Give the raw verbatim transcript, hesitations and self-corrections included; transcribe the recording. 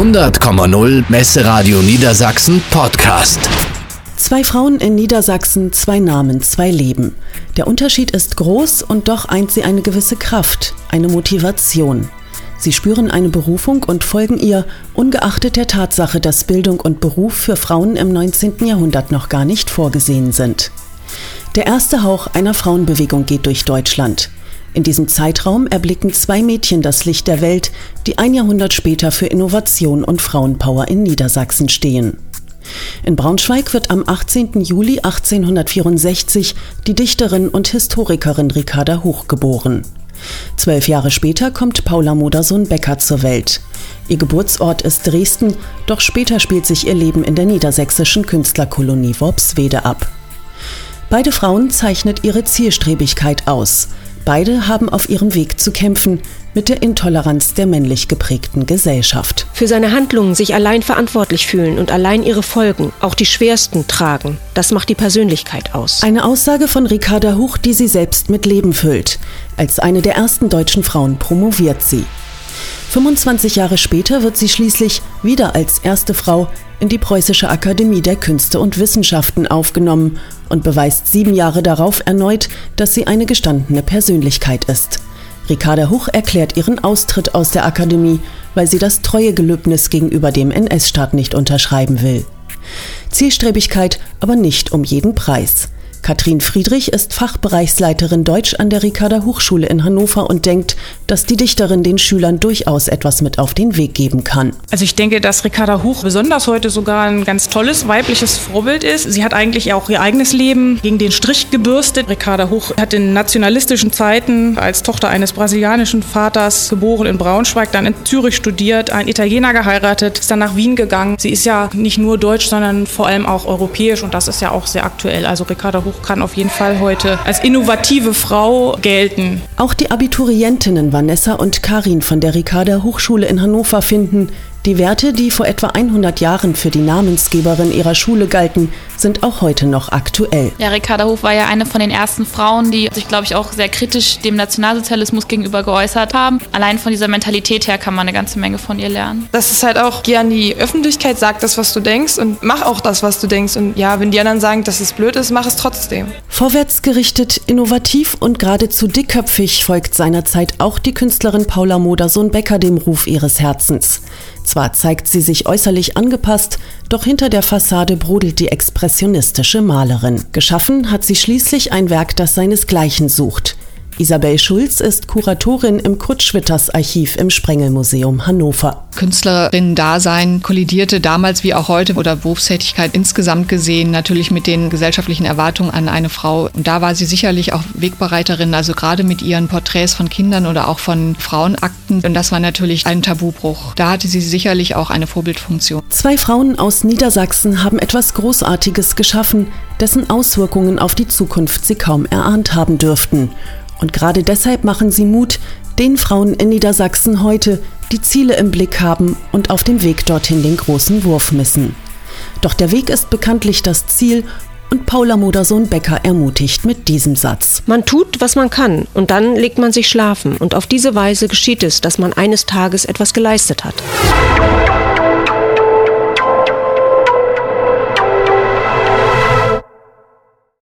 hundert Komma null Messeradio Niedersachsen Podcast. Zwei Frauen in Niedersachsen, zwei Namen, zwei Leben. Der Unterschied ist groß und doch eint sie eine gewisse Kraft, eine Motivation. Sie spüren eine Berufung und folgen ihr, ungeachtet der Tatsache, dass Bildung und Beruf für Frauen im neunzehnten Jahrhundert noch gar nicht vorgesehen sind. Der erste Hauch einer Frauenbewegung geht durch Deutschland. In diesem Zeitraum erblicken zwei Mädchen das Licht der Welt, die ein Jahrhundert später für Innovation und Frauenpower in Niedersachsen stehen. In Braunschweig wird am achtzehnten Juli achtzehnhundertvierundsechzig die Dichterin und Historikerin Ricarda Huch geboren. Zwölf Jahre später kommt Paula Modersohn-Becker zur Welt. Ihr Geburtsort ist Dresden, doch später spielt sich ihr Leben in der niedersächsischen Künstlerkolonie Worpswede ab. Beide Frauen zeichnet ihre Zielstrebigkeit aus. Beide haben auf ihrem Weg zu kämpfen mit der Intoleranz der männlich geprägten Gesellschaft. Für seine Handlungen sich allein verantwortlich fühlen und allein ihre Folgen, auch die schwersten, tragen. Das macht die Persönlichkeit aus. Eine Aussage von Ricarda Huch, die sie selbst mit Leben füllt. Als eine der ersten deutschen Frauen promoviert sie. fünfundzwanzig Jahre später wird sie schließlich wieder als erste Frau in die Preußische Akademie der Künste und Wissenschaften aufgenommen und beweist sieben Jahre darauf erneut, dass sie eine gestandene Persönlichkeit ist. Ricarda Huch erklärt ihren Austritt aus der Akademie, weil sie das Treuegelöbnis gegenüber dem N S-Staat nicht unterschreiben will. Zielstrebigkeit, aber nicht um jeden Preis. Katrin Friedrich ist Fachbereichsleiterin Deutsch an der Ricarda-Huch-Schule in Hannover und denkt, dass die Dichterin den Schülern durchaus etwas mit auf den Weg geben kann. Also ich denke, dass Ricarda Huch besonders heute sogar ein ganz tolles weibliches Vorbild ist. Sie hat eigentlich auch ihr eigenes Leben gegen den Strich gebürstet. Ricarda Huch hat in nationalistischen Zeiten als Tochter eines brasilianischen Vaters geboren in Braunschweig, dann in Zürich studiert, einen Italiener geheiratet, ist dann nach Wien gegangen. Sie ist ja nicht nur deutsch, sondern vor allem auch europäisch und das ist ja auch sehr aktuell. Also Ricarda Huch kann auf jeden Fall heute als innovative Frau gelten. Auch die Abiturientinnen Vanessa und Karin von der Ricarda-Huch-Schule in Hannover finden, die Werte, die vor etwa hundert Jahren für die Namensgeberin ihrer Schule galten, sind auch heute noch aktuell. Ja, Ricarda Huch war ja eine von den ersten Frauen, die sich, glaube ich, auch sehr kritisch dem Nationalsozialismus gegenüber geäußert haben. Allein von dieser Mentalität her kann man eine ganze Menge von ihr lernen. Das ist halt auch, geh an die Öffentlichkeit, sag das, was du denkst und mach auch das, was du denkst. Und ja, wenn die anderen sagen, dass es blöd ist, mach es trotzdem. Vorwärtsgerichtet, innovativ und geradezu dickköpfig folgt seinerzeit auch die Künstlerin Paula Modersohn-Becker dem Ruf ihres Herzens. Zwar zeigt sie sich äußerlich angepasst, doch hinter der Fassade brodelt die expressionistische Malerin. Geschaffen hat sie schließlich ein Werk, das seinesgleichen sucht. Isabel Schulz ist Kuratorin im Kurt-Schwitters-Archiv im Sprengelmuseum Hannover. Künstlerinnen-Dasein kollidierte damals wie auch heute oder Berufstätigkeit insgesamt gesehen natürlich mit den gesellschaftlichen Erwartungen an eine Frau. Und da war sie sicherlich auch Wegbereiterin, also gerade mit ihren Porträts von Kindern oder auch von Frauenakten. Und das war natürlich ein Tabubruch. Da hatte sie sicherlich auch eine Vorbildfunktion. Zwei Frauen aus Niedersachsen haben etwas Großartiges geschaffen, dessen Auswirkungen auf die Zukunft sie kaum erahnt haben dürften. Und gerade deshalb machen sie Mut, den Frauen in Niedersachsen heute, die Ziele im Blick haben und auf dem Weg dorthin den großen Wurf missen. Doch der Weg ist bekanntlich das Ziel und Paula Modersohn-Becker ermutigt mit diesem Satz. Man tut, was man kann und dann legt man sich schlafen und auf diese Weise geschieht es, dass man eines Tages etwas geleistet hat.